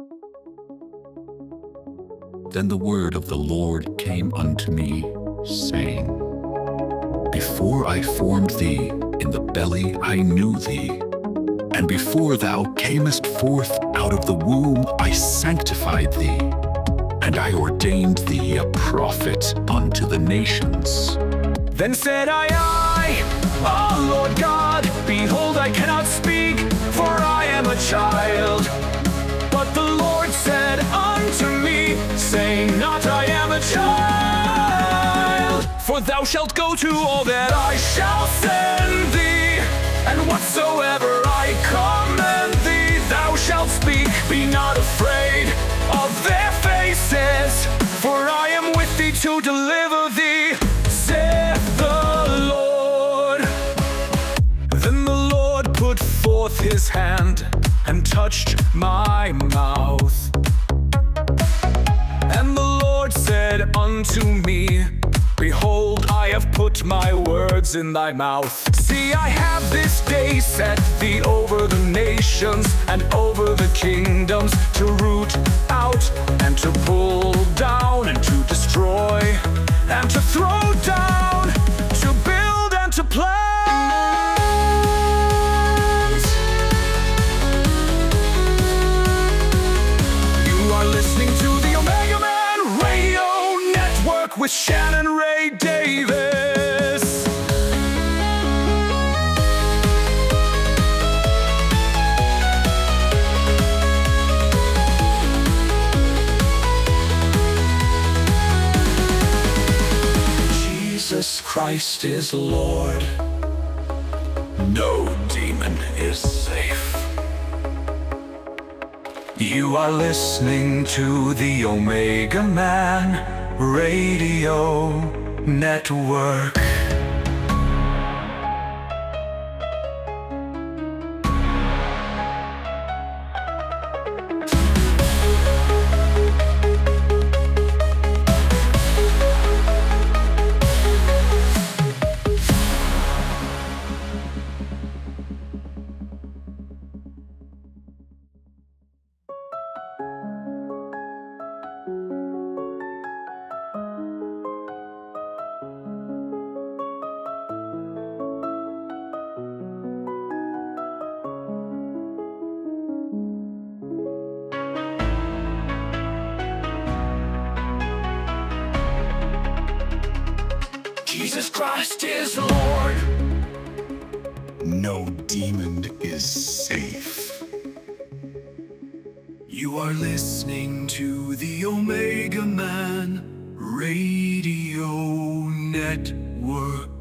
Then the word of the Lord came unto me, saying, Before I formed thee in the belly I knew thee, and before thou camest forth out of the womb I sanctified thee, and I ordained thee a prophet unto the nations. Then said I, O Lord God, behold, I cannot speak, for I am a child. But the Lord said unto me, Say not I am a child, for thou shalt go to all that I shall send thee, and whatsoever I command thee, thou shalt speak. Be not afraid of their faces, for I am with thee to deliver thee, saith the Lord. Then the Lord put forth his hand and touched my mouth. And the Lord said unto me, Behold, I have put my words in thy mouth. See, I have this day set thee over the nations and over the kingdoms, to root out and to pull down and to destroy and to throw down, to build and to plant. You are listening to the Omega Man Radio Network with Shannon Ray Davis. Jesus Christ is Lord. No demon is safe. You are listening to the Omega Man Radio Network. Jesus Christ is Lord. No demon is safe. You are listening to the Omega Man Radio Network.